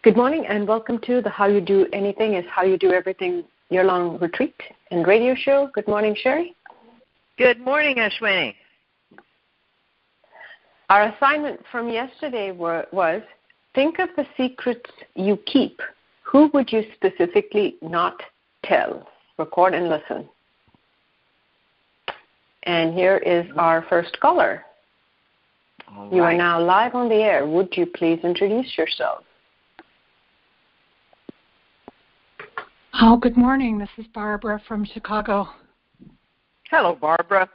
Good morning and welcome to the How You Do Anything is How You Do Everything year-long retreat and radio show. Good morning, Sherry. Good morning, Ashwini. Our assignment from yesterday was think of the secrets you keep. Who would you specifically not tell? Record and listen. And here is our first caller. All You right. are now live on the air. Would you please introduce yourself? Oh, good morning. This is Barbara from Chicago. Hello, Barbara.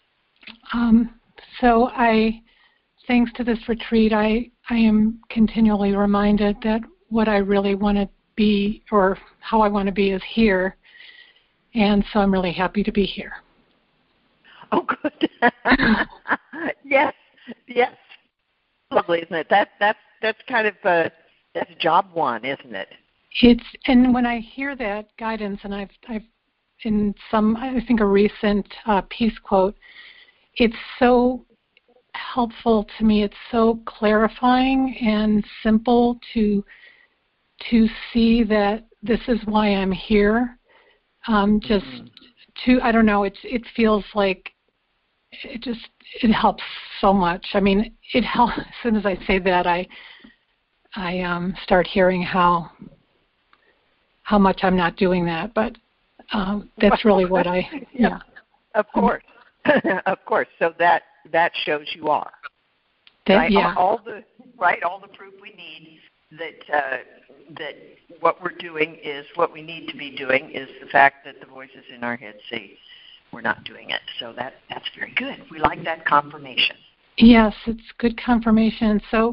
Thanks to this retreat, I am continually reminded that what I really want to be, or how I want to be, is here. And so I'm really happy to be here. Oh, good. Yes. Lovely, isn't it? That's kind of that's job one, isn't it? And when I hear that guidance, and I've in some, I think, a recent peace quote, it's so helpful to me. It's so clarifying and simple to see that this is why I'm here. I don't know. It feels like it helps so much. I mean, it helps. As soon as I say that, I start hearing how much I'm not doing that, but that's really what yeah. Of course. Of course. So that shows you are. Right? Yeah. All the proof we need that what we're doing is what we need to be doing is the fact that the voices in our head say we're not doing it. So that's very good. We like that confirmation. Yes, it's good confirmation. So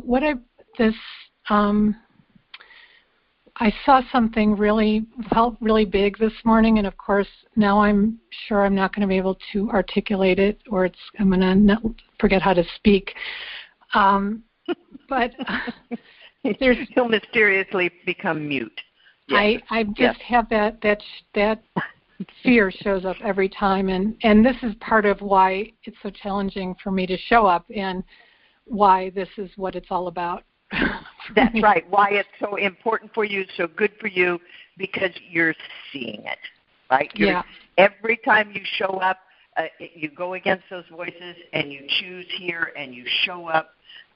I saw something felt really big this morning, and of course now I'm sure I'm not going to be able to articulate it, or I'm going to forget how to speak. But He'll mysteriously become mute. Yes. I just have that fear shows up every time, and this is part of why it's so challenging for me to show up, and why this is what it's all about. That's right. Why it's so important for you, so good for you, because you're seeing it, right? Every time you show up, you go against those voices and you choose here and you show up,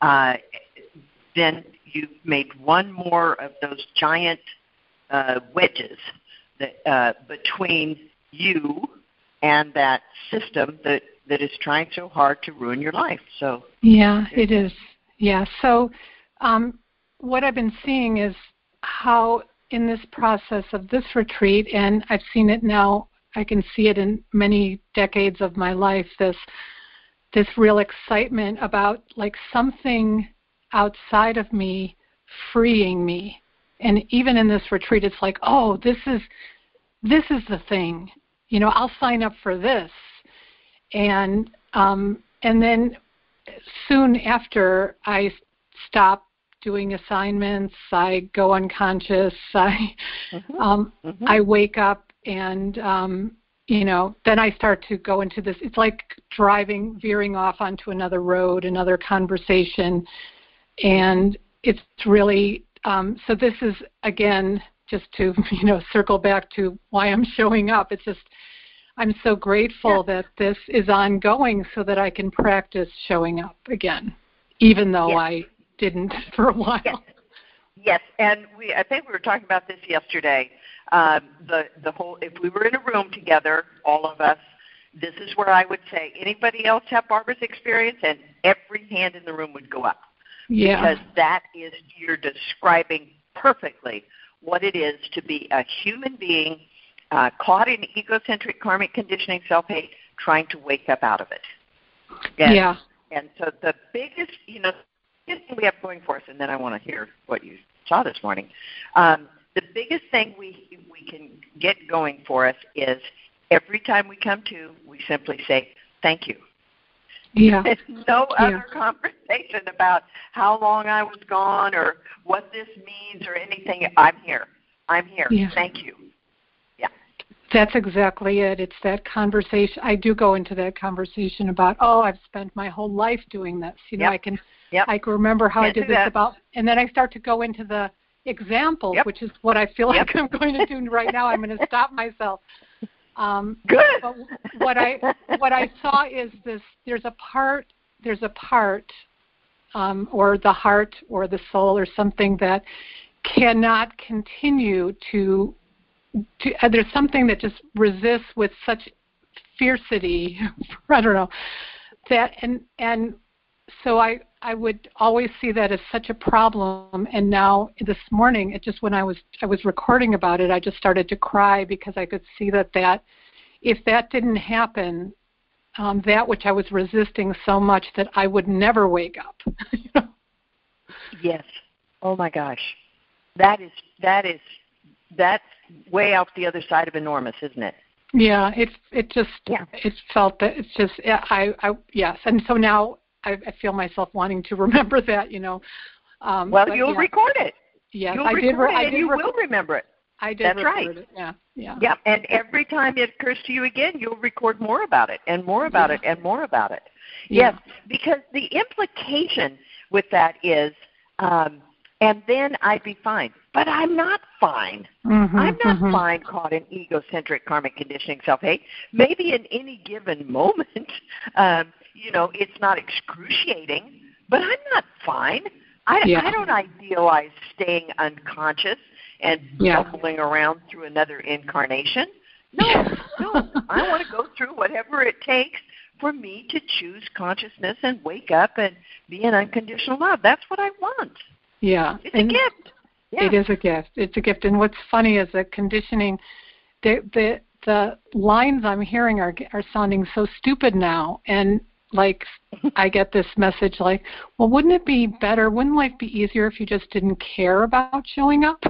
then you've made one more of those giant wedges that between you and that system that is trying so hard to ruin your life. So yeah, it is. Yeah. So what I've been seeing is how in this process of this retreat, and I've seen it now, I can see it in many decades of my life, this real excitement about like something outside of me freeing me. And even in this retreat, it's like, oh, this is the thing. I'll sign up for this. And then soon after I stop doing assignments, I go unconscious, I wake up, and then I start to go into this. It's like veering off onto another road, another conversation, and it's really so this is, again, just to circle back to why I'm showing up. It's just I'm so grateful that this is ongoing so that I can practice showing up again, even though I didn't for a while. Yes, and I think we were talking about this yesterday. The whole, if we were in a room together, all of us, this is where I would say, anybody else have Barbara's experience? And every hand in the room would go up. Yeah. Because you're describing perfectly what it is to be a human being caught in egocentric karmic conditioning, self-hate, trying to wake up out of it. And so the biggest, thing we have going for us, and then I want to hear what you saw this morning. The biggest thing we can get going for us is every time we come to, we simply say, thank you. Yeah. There's no other conversation about how long I was gone or what this means or anything. I'm here. Yeah. Thank you. Yeah. That's exactly it. It's that conversation. I do go into that conversation about, I've spent my whole life doing this. I can remember how I did this about, and then I start to go into the examples, which is what I feel like I'm going to do right now. I'm going to stop myself. Good. But what I saw is this: there's a part, or the heart or the soul or something that cannot continue to there's something that just resists with such fiercity. I don't know that, and so I would always see that as such a problem. And now this morning, it just when I was recording about it, I just started to cry because I could see that if that didn't happen, that which I was resisting so much, that I would never wake up. You know? Yes. Oh my gosh, that's way out the other side of enormous, isn't it? Yeah. It felt that it's just yes, and so now I feel myself wanting to remember that. You know. Well, you'll record it. Yes, you'll record it, and you will remember it. I did. That's right. It. Yeah. Yeah, and every time it occurs to you again, you'll record more about it and more about it and more about it. Yeah. Yes, because the implication with that is, and then I'd be fine. But I'm not fine. Mm-hmm, I'm not fine caught in egocentric karmic conditioning self-hate. Maybe in any given moment, it's not excruciating, but I'm not fine. I don't idealize staying unconscious and bumbling around through another incarnation. No. I want to go through whatever it takes for me to choose consciousness and wake up and be in unconditional love. That's what I want. Yeah. It's a gift. Yeah. It is a gift. It's a gift. And what's funny is that conditioning, the lines I'm hearing are sounding so stupid now. And like I get this message like, well, wouldn't it be better? Wouldn't life be easier if you just didn't care about showing up?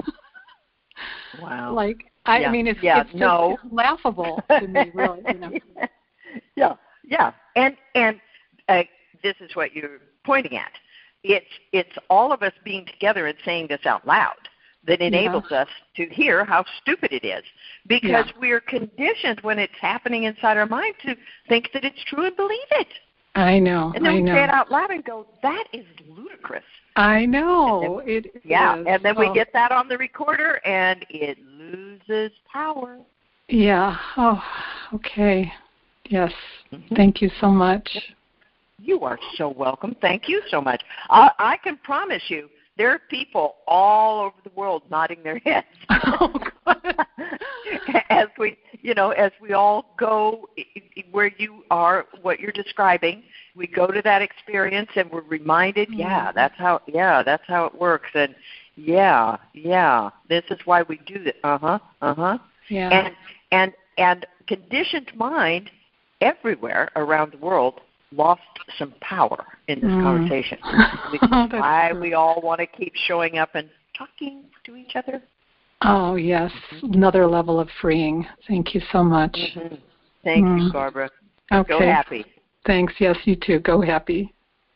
Wow. I mean, it's just laughable to me, really. You know? Yeah. And this is what you're pointing at. It's all of us being together and saying this out loud that enables us to hear how stupid it is, because we're conditioned when it's happening inside our mind to think that it's true and believe it. I know. And then we say it out loud and go, that is ludicrous. I know. It is. And then we get that on the recorder and it loses power. Yeah. Oh, okay. Yes. Mm-hmm. Thank you so much. You are so welcome. Thank you so much. I can promise you there are people all over the world nodding their heads. Oh, God. as we all go where you are, what you're describing, we go to that experience and we're reminded, that's how it works. And this is why we do this. Yeah. And conditioned mind everywhere around the world lost some power in this conversation. Which is why we all want to keep showing up and talking to each other. Oh, yes. Another level of freeing. Thank you so much. Mm-hmm. Thank you, Barbara. Okay. Go happy. Thanks. Yes, you too. Go happy.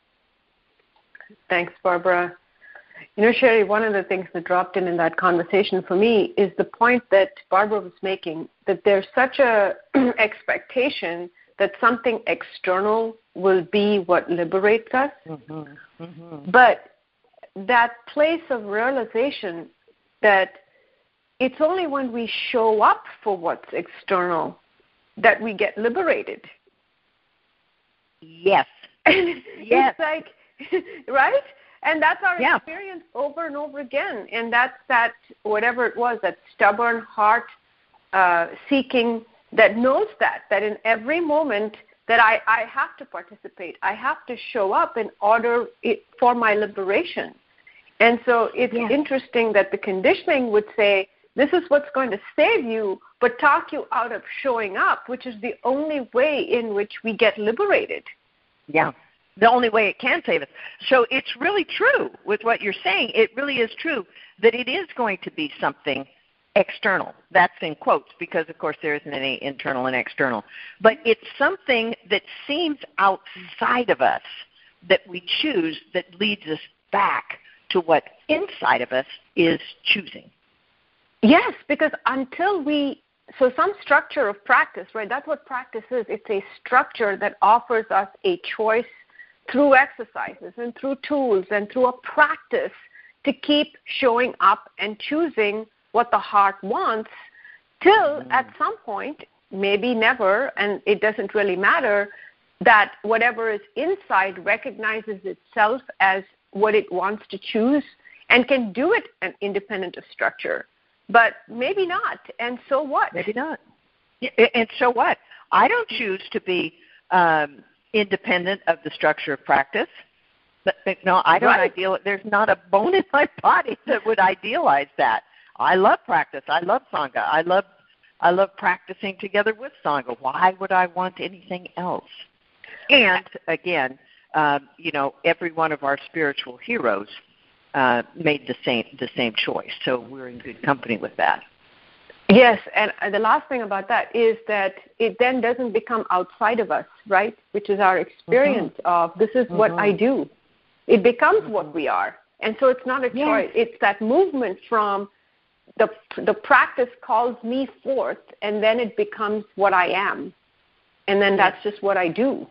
Thanks, Barbara. Sherry, one of the things that dropped in that conversation for me is the point that Barbara was making, that there's such a expectation that something external will be what liberates us. Mm-hmm. Mm-hmm. But that place of realization that it's only when we show up for what's external that we get liberated. Yes. It's like, right? And that's our experience over and over again. And that's that, whatever it was, that stubborn heart seeking that knows that in every moment that I have to participate, I have to show up in order for my liberation. And so it's interesting that the conditioning would say, this is what's going to save you, but talk you out of showing up, which is the only way in which we get liberated. Yeah, the only way it can save us. So it's really true with what you're saying. It really is true that it is going to be something external. That's in quotes because, of course, there isn't any internal and external. But it's something that seems outside of us that we choose that leads us back to what inside of us is choosing. Yes, because so some structure of practice, right, that's what practice is. It's a structure that offers us a choice through exercises and through tools and through a practice to keep showing up and choosing what the heart wants till at some point, maybe never, and it doesn't really matter, that whatever is inside recognizes itself as what it wants to choose and can do it independent of structure. But maybe not, and so what? Maybe not. And so what? I don't choose to be independent of the structure of practice. But no, I don't idealize. There's not a bone in my body that would idealize that. I love practice. I love Sangha. I love practicing together with Sangha. Why would I want anything else? And again, every one of our spiritual heroes made the same choice. So we're in good company with that. Yes, and the last thing about that is that it then doesn't become outside of us, right? Which is our experience of this is what I do. It becomes what we are. And so it's not a choice. It's that movement from the practice calls me forth, and then it becomes what I am. And then that's just what I do.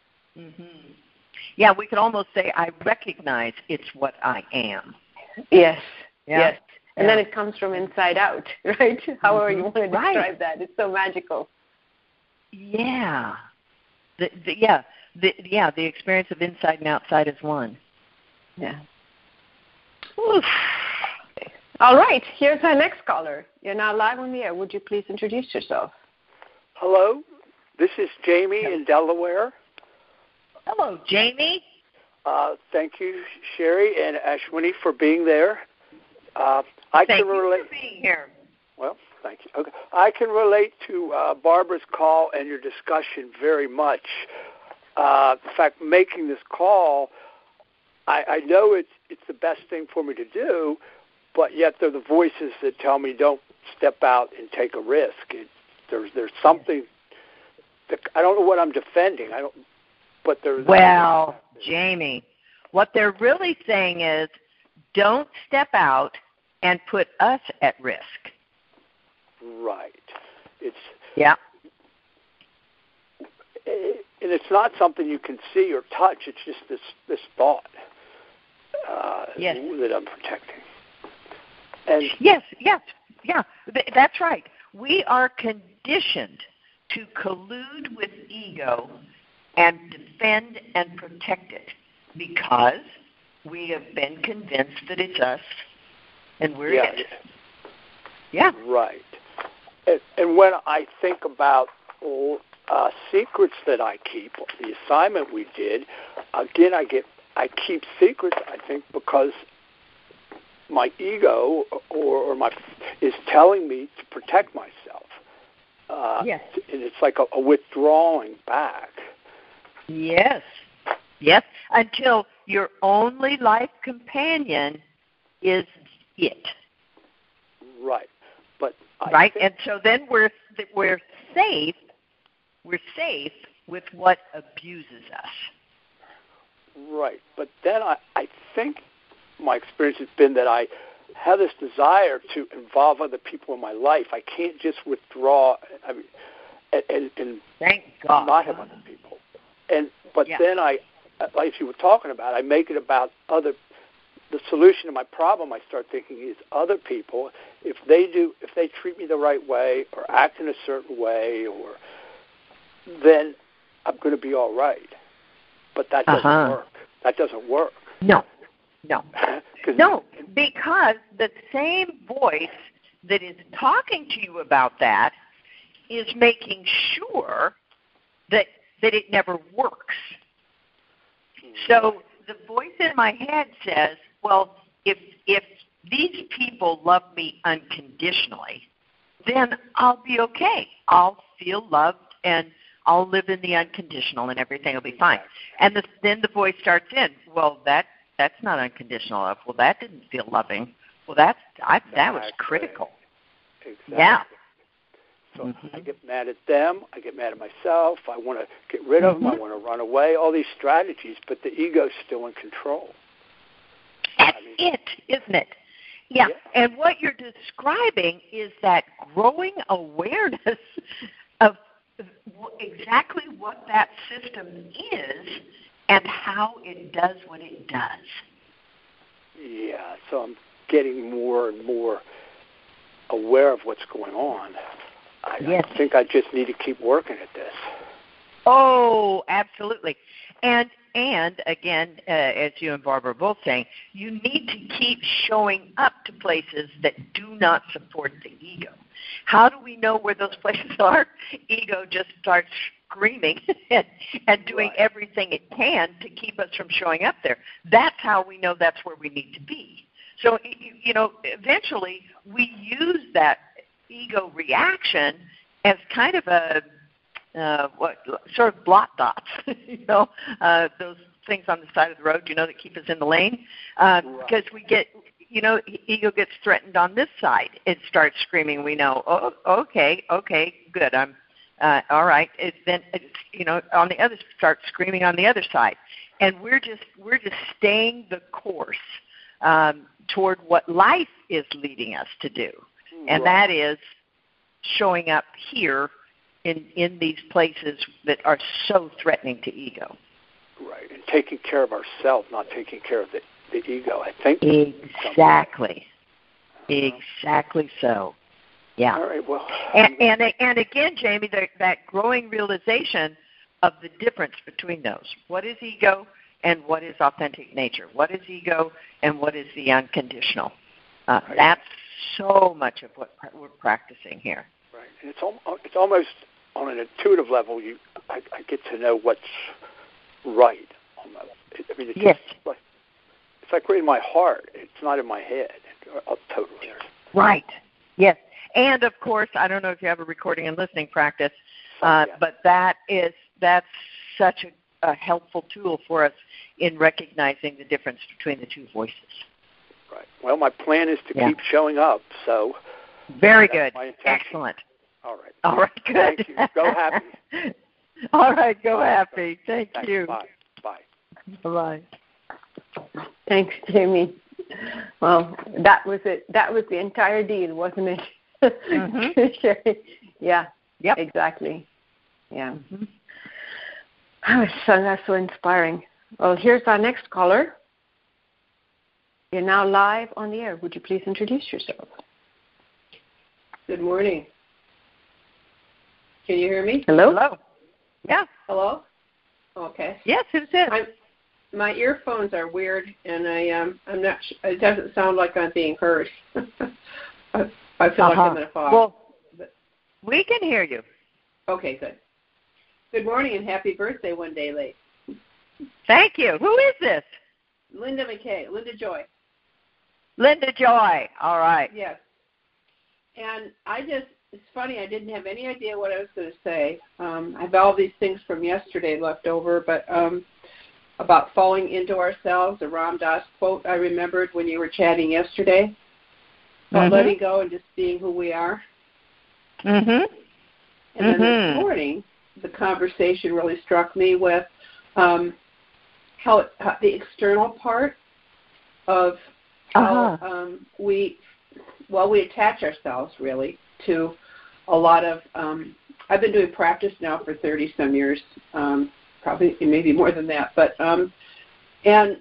Yeah, we could almost say I recognize it's what I am. Yes, yes. And then it comes from inside out, right? However you want to describe that. It's so magical. Yeah. The experience of inside and outside is one. Yeah. Oof. All right. Here's our next caller. You're now live on the air. Would you please introduce yourself? Hello. This is Jamie in Delaware. Hello, Jamie. Thank you, Sherry and Ashwini, for being there. Thank you for being here. Well, thank you. Okay. I can relate to Barbara's call and your discussion very much. In fact, making this call, I know it's the best thing for me to do, but yet they're the voices that tell me don't step out and take a risk. There's something that I don't know what I'm defending. But there's Jamie, what they're really saying is don't step out and put us at risk. Right. And it's not something you can see or touch. It's just this thought that I'm protecting. And yes, that's right. We are conditioned to collude with ego and defend and protect it because we have been convinced that it's us and we're it. Yeah. Right. And when I think about secrets that I keep, the assignment we did, again, I keep secrets, I think, because my ego or is telling me to protect myself. And it's like a withdrawing back. Yes, until your only life companion is it. Right, but and so then we're safe. We're safe with what abuses us. Right, but then I think my experience has been that I have this desire to involve other people in my life. I can't just withdraw. And thank God, not have other people. But then like you were talking about, I make it about the solution to my problem. I start thinking is other people, if they treat me the right way or act in a certain way, then I'm going to be all right. But that doesn't work. That doesn't work. No, because the same voice that is talking to you about that is making sure that it never works. So the voice in my head says, well, if these people love me unconditionally, then I'll be okay. I'll feel loved and I'll live in the unconditional and everything will be fine. And then the voice starts in, well, that's not unconditional love. Well, that didn't feel loving. Well, that was critical. Exactly. Yeah. So I get mad at them. I get mad at myself. I want to get rid of them. I want to run away. All these strategies, but the ego's still in control. That's it, isn't it? Yeah. And what you're describing is that growing awareness of exactly what that system is and how it does what it does. Yeah, so I'm getting more and more aware of what's going on. I think I just need to keep working at this. Oh, absolutely. And again, as you and Barbara are both saying, you need to keep showing up to places that do not support the ego. How do we know where those places are? Ego just starts screaming and doing everything it can to keep us from showing up there. That's how we know that's where we need to be. So, eventually we use that ego reaction as kind of a sort of blot dots, those things on the side of the road, that keep us in the lane, because we get, ego gets threatened on this side. It starts screaming. We know, okay, good, I'm all right. Then on the other, starts screaming on the other side, and we're just staying the course toward what life is leading us to do, and that is showing up here in these places that are so threatening to ego. Right, and taking care of ourselves, not taking care of the ego, I think. Exactly. Exactly so. Yeah. All right, well. And again, Jamie, that growing realization of the difference between those. What is ego and what is authentic nature? What is ego and what is the unconditional? That's so much of what we're practicing here. Right, and it's almost on an intuitive level. I get to know what's right. Almost. I mean, it's like in my heart. It's not in my head. Totally. Right. Yes. And of course, I don't know if you have a recording and listening practice, but that's such a helpful tool for us in recognizing the difference between the two voices. Right. Well, my plan is to keep showing up. So. Very good. Excellent. All right. All right. Good. Thank you. Go happy. All right. Go happy. Thank you. Bye. Bye. Bye. Thanks, Jamie. Well, that was it. That was the entire deal, wasn't it? Mm-hmm. Yeah. Yep. Exactly. Yeah. Mm-hmm. That's so inspiring. Well, here's our next caller. You're now live on the air. Would you please introduce yourself? Good morning. Can you hear me? Hello? Hello. Yeah. Hello? Okay. Yes, who's this? My earphones are weird, and I'm not. It doesn't sound like I'm being heard. I feel like I'm in a fog. Well, we can hear you. Okay, good. Good morning and happy birthday one day late. Thank you. Who is this? Linda McKay. Linda Joy. Linda Joy. All right. Yes. And it's funny, I didn't have any idea what I was going to say. I have all these things from yesterday left over, but about falling into ourselves, a Ram Dass quote I remembered when you were chatting yesterday about letting go and just being who we are. Mm-hmm. And then this morning, the conversation really struck me with how the external part of how we attach ourselves really to a lot of I've been doing practice now for 30-some years, probably maybe more than that, but and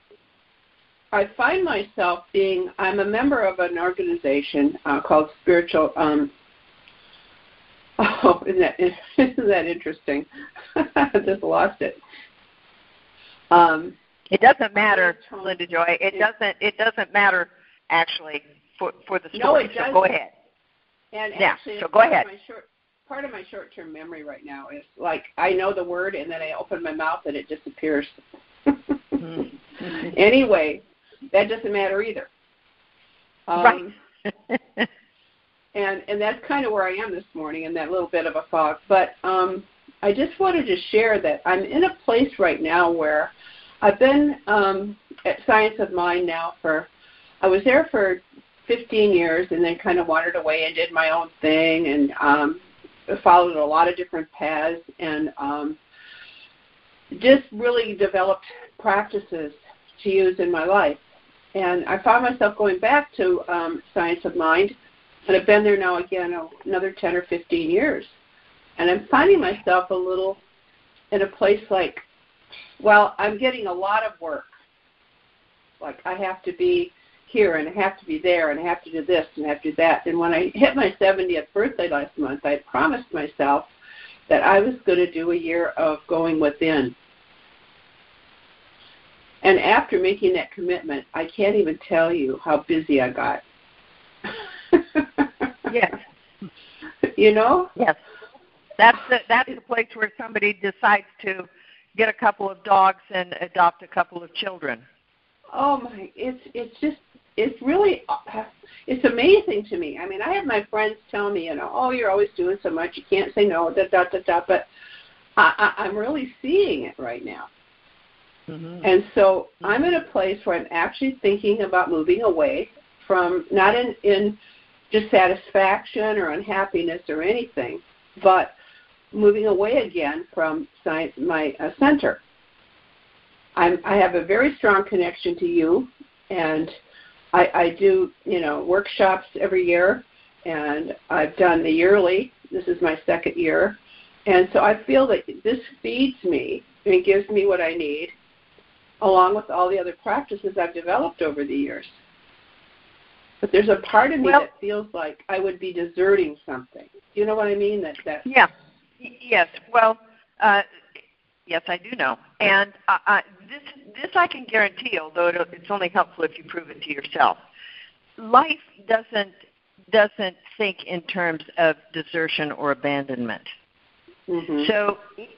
I find myself I'm a member of an organization called Spiritual isn't that interesting? I just lost it. It doesn't matter, Linda Joy. It doesn't matter actually for the story. No, it doesn't. So go ahead. And yeah, actually, so go ahead. Part of my short-term memory right now is like I know the word and then I open my mouth and it disappears. Anyway, that doesn't matter either. Right. and that's kind of where I am this morning in that little bit of a fog. But I just wanted to share that I'm in a place right now where I've been at Science of Mind now I was there for 15 years and then kind of wandered away and did my own thing and followed a lot of different paths and just really developed practices to use in my life. And I found myself going back to Science of Mind, and I've been there now again another 10 or 15 years. And I'm finding myself a little in a place like, well, I'm getting a lot of work. Like I have to be here and I have to be there and I have to do this and I have to do that. And when I hit my 70th birthday last month, I promised myself that I was going to do a year of going within. And after making that commitment, I can't even tell you how busy I got. Yes. You know? Yes. That's the place where somebody decides to get a couple of dogs and adopt a couple of children. Oh my! It's really amazing to me. I mean, I have my friends tell me, oh, you're always doing so much, you can't say no, But I'm really seeing it right now. Mm-hmm. And so I'm in a place where I'm actually thinking about moving away from, not in dissatisfaction or unhappiness or anything, but moving away again from my center. I have a very strong connection to you, and I do, workshops every year, and I've done the yearly. This is my second year. And so I feel that this feeds me and gives me what I need, along with all the other practices I've developed over the years. But there's a part of me that feels like I would be deserting something. You know what I mean? Yeah. Yes. Well, yes, I do know. And this I can guarantee, although it's only helpful if you prove it to yourself. Life doesn't think in terms of desertion or abandonment. Mm-hmm. So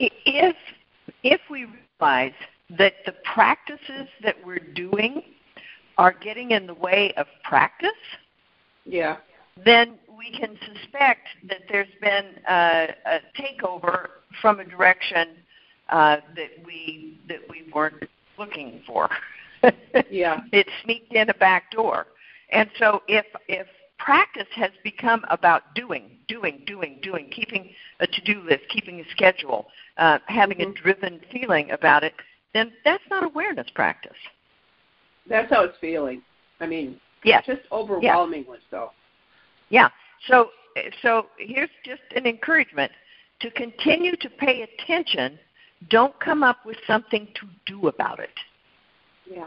if we realize that the practices that we're doing are getting in the way of practice, yeah, then we can suspect that there's been a takeover from a direction that we weren't looking for. Yeah, it sneaked in a back door. And so if practice has become about doing, keeping a to-do list, keeping a schedule, having a driven feeling about it, then that's not awareness practice. That's how it's feeling. I mean, yes. Just overwhelmingly so. Yeah. So here's just an encouragement to continue to pay attention. Don't come up with something to do about it. Yeah.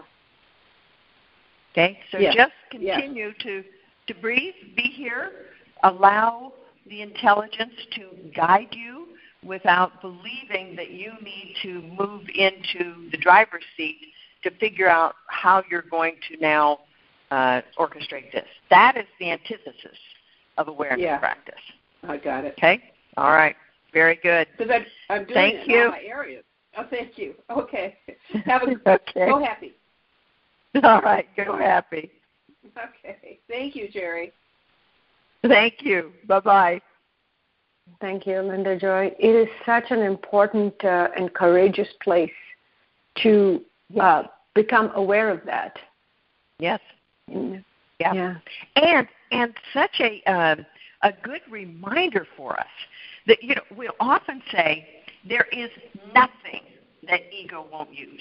Okay? So just continue to breathe, be here, allow the intelligence to guide you without believing that you need to move into the driver's seat to figure out how you're going to now orchestrate this. That is the antithesis of awareness practice. I got it. Okay? All right. Very good. Because I'm doing it in all my areas. Oh, thank you. Okay. Go happy. All right. Go happy. Okay. Thank you, Jerry. Thank you. Bye-bye. Thank you, Linda Joy. It is such an important and courageous place to become aware of that. Yes. Yeah. And such a good reminder for us that we'll often say there is nothing that ego won't use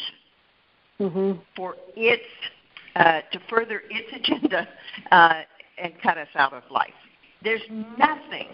for its to further its agenda and cut us out of life. There is nothing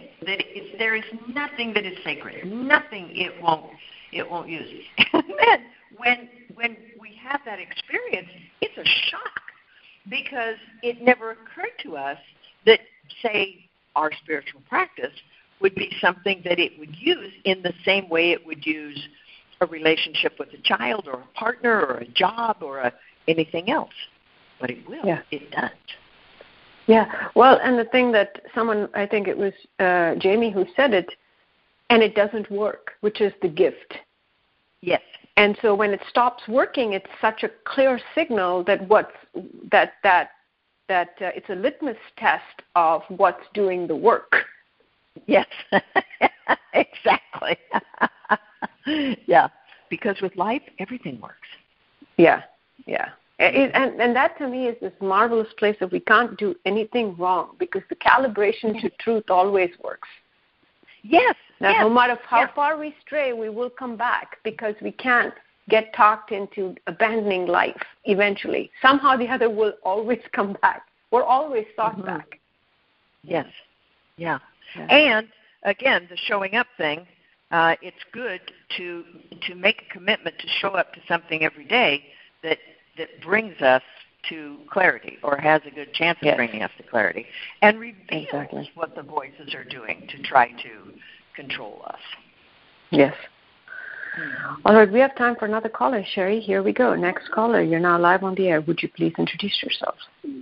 that is sacred. Nothing it won't use. And then when we have that experience, it's a shock because it never occurred to us that, say, our spiritual practice would be something that it would use in the same way it would use a relationship with a child or a partner or a job or anything else. But it will. Yeah. It does. Yeah. Well, and the thing that someone, I think it was Jamie who said it, and it doesn't work, which is the gift. Yes. And so when it stops working, it's such a clear signal that it's a litmus test of what's doing the work. Yes, exactly. Yeah, because with life, everything works. Yeah. And that to me is this marvelous place that we can't do anything wrong because the calibration to truth always works. Yes. Now, no matter how far we stray, we will come back because we can't get talked into abandoning life eventually. Somehow the other will always come back. We're always thought back. Yes. Yeah. And, again, the showing up thing, it's good to make a commitment to show up to something every day that brings us to clarity, or has a good chance of bringing us to clarity, and reveals what the voices are doing to try to control us. Yes. All right, we have time for another caller. Sherry, here we go. Next caller, you're now live on the air. Would you please introduce yourself?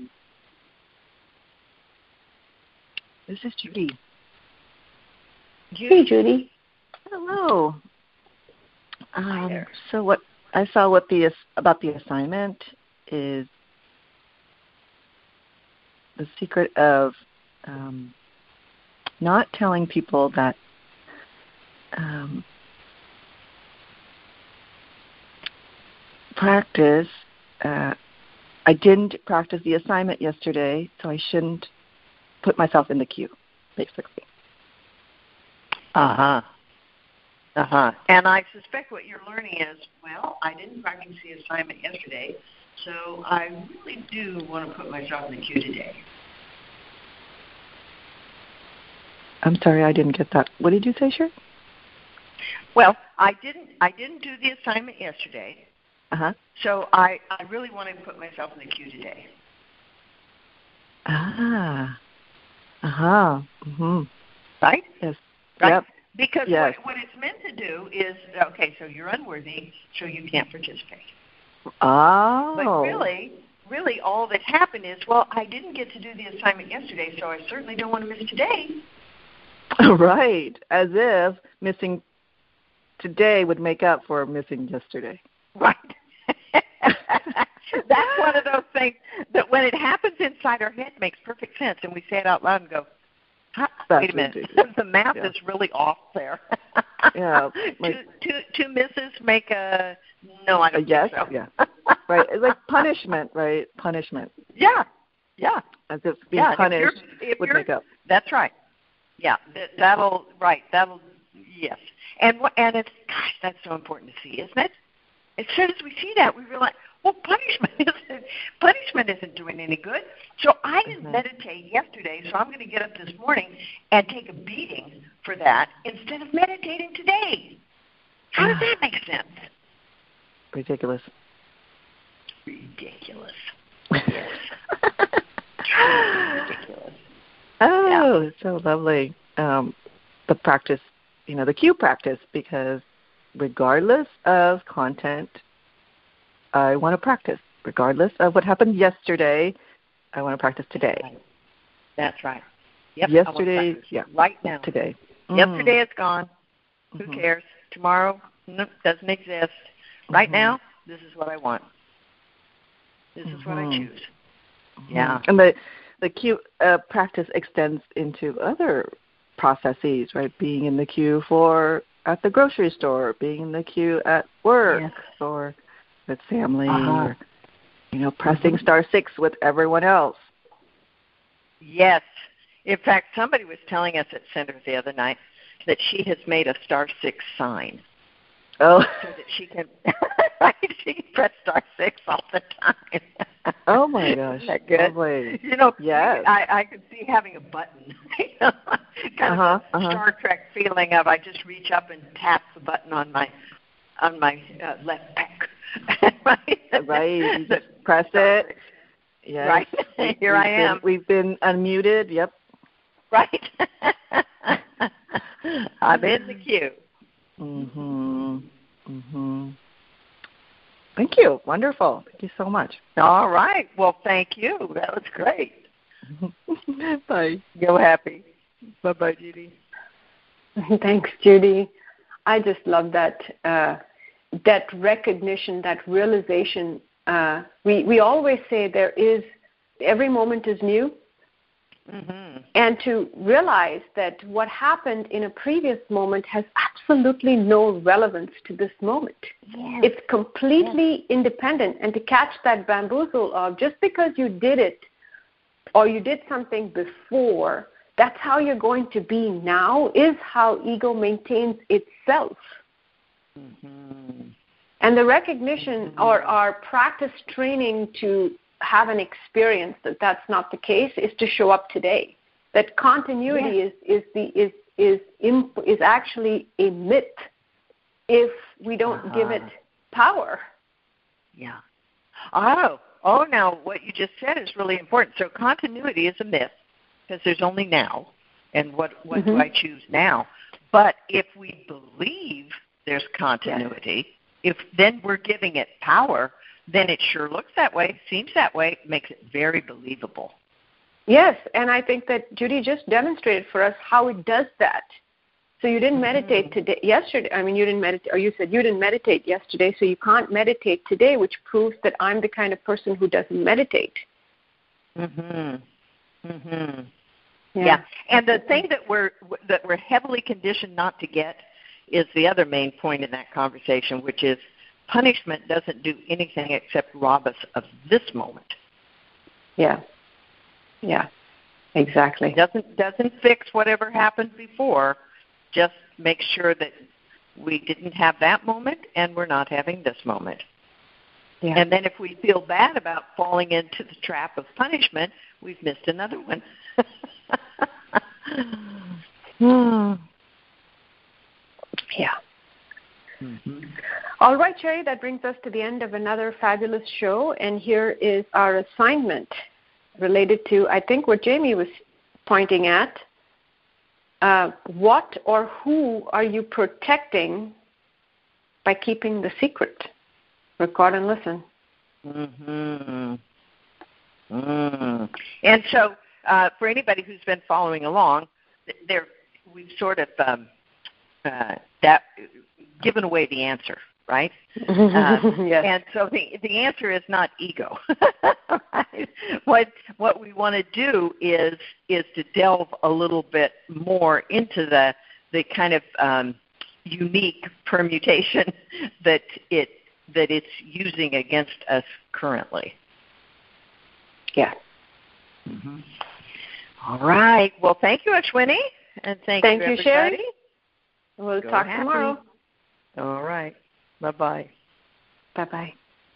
This is Judy. Hey, Judy. Hello. So what I saw about the assignment is the secret of not telling people that practice. I didn't practice the assignment yesterday, so I shouldn't put myself in the queue, basically. And I suspect what you're learning is, well, I didn't practice the assignment yesterday, so I really do want to put myself in the queue today. I'm sorry, I didn't get that. What did you say, Sherry? Well, I didn't do the assignment yesterday. So I really want to put myself in the queue today. Right? Yes. Right? Yep. Because what it's meant to do is, okay, so you're unworthy, so you can't participate. Oh. But really all that happened is, well, I didn't get to do the assignment yesterday, so I certainly don't want to miss today. Right. As if missing today would make up for missing yesterday. Right. That's one of those things that when it happens inside our head makes perfect sense, and we say it out loud and go, wait a minute, the math is really off there. Two misses make a no, I don't think so. Yeah. Right. It's like punishment, right? Punishment. Yeah. As if being punished would make up. That's right. Yeah. That'll yes. And it's, gosh, that's so important to see, isn't it? As soon as we see that, we realize, well, punishment isn't doing any good. So I didn't meditate yesterday, so I'm going to get up this morning and take a beating for that instead of meditating today. How does that make sense? Ridiculous. Yes. Ridiculous. Oh, it's so lovely. The practice, the cue practice, because regardless of content, I want to practice. Regardless of what happened yesterday, I want to practice today. That's right. Yep. Yesterday, right now. Today. Yesterday is gone. Who cares? Tomorrow doesn't exist. Right now, this is what I want. This is what I choose. Yeah. And the cue practice extends into other processes, right? Being in the queue at the grocery store, being in the queue at work, or with family, or pressing *6 with everyone else. Yes. In fact, somebody was telling us at Center the other night that she has made a *6 sign. Oh. So that she can press *6 all the time. Oh my gosh. Isn't that good? Lovely. Yes. I could see having a button. Kind of a Star Trek feeling of I just reach up and tap the button on my left pec. Right. You just press it. Yes. Right. Here I am. We've been unmuted. Yep. Right. I'm in the queue. Thank you. Wonderful. Thank you so much. All right. Well, thank you. That was great. Bye. Go happy. Bye-bye, Judy. Thanks, Judy. I just love that that recognition, that realization. We always say every moment is new. And to realize that what happened in a previous moment has absolutely no relevance to this moment. Yes. It's completely independent. And to catch that bamboozle of just because you did it or you did something before, that's how you're going to be now, is how ego maintains itself. And the recognition or our practice training to have an experience that that's not the case is to show up today. That continuity is actually a myth if we don't give it power. Yeah. Oh, now what you just said is really important. So continuity is a myth because there's only now, and what do I choose now? But if we believe there's continuity, if then we're giving it power, then it sure looks that way, seems that way, makes it very believable. Yes, and I think that Judy just demonstrated for us how it does that. So you didn't meditate yesterday. I mean, you didn't meditate, or you said you didn't meditate yesterday, so you can't meditate today, which proves that I'm the kind of person who doesn't meditate. Yeah. And the thing that we're heavily conditioned not to get is the other main point in that conversation, which is punishment doesn't do anything except rob us of this moment. Yeah. Yeah. Exactly. Doesn't fix whatever happened before. Just make sure that we didn't have that moment and we're not having this moment. Yeah. And then if we feel bad about falling into the trap of punishment, we've missed another one. Yeah. All right, Sherry, that brings us to the end of another fabulous show, and here is our assignment related to, I think, what Jamie was pointing at. What or who are you protecting by keeping the secret? Record and listen. And so for anybody who's been following along, we've sort of given away the answer, right? Yes. And so the answer is not ego. What we want to do is to delve a little bit more into the kind of unique permutation that it's using against us currently. Yeah. All right. Well, thank you, Ashwini, and thank you, everybody. Sherry. We'll talk tomorrow. All right. Bye-bye. Bye-bye.